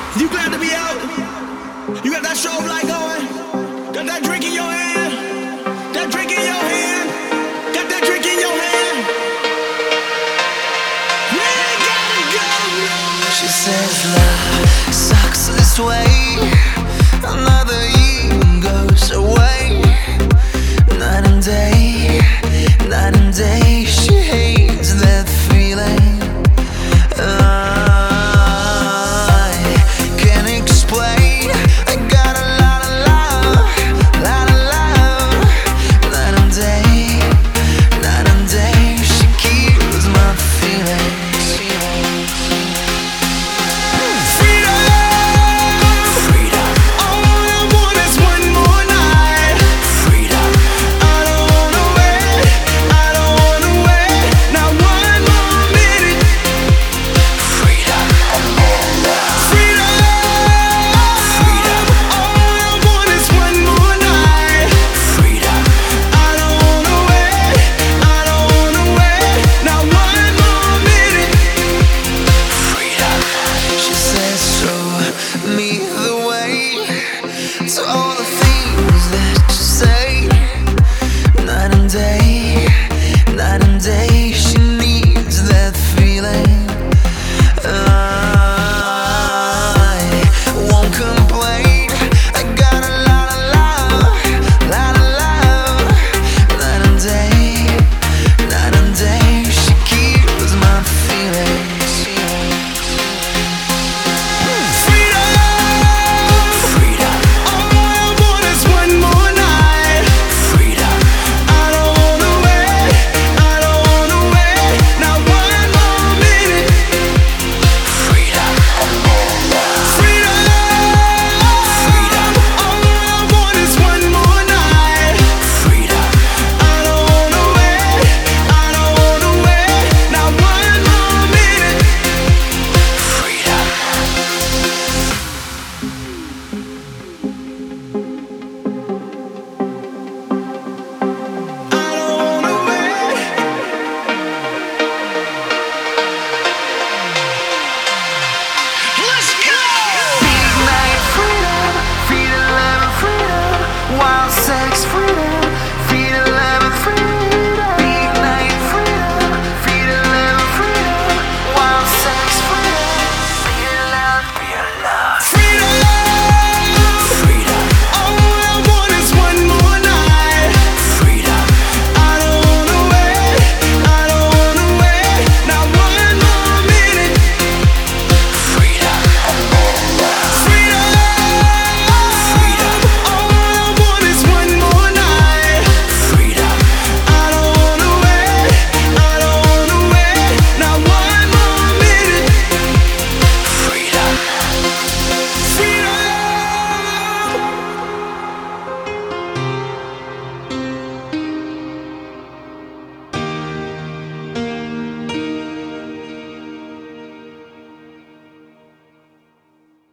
You glad to be out? You got that strobe light going? Got that drink in your hand? That drink in your hand? Got that drink in your hand? We gotta go now. She says love sucks this way. Another year goes away. Night and day, night and day.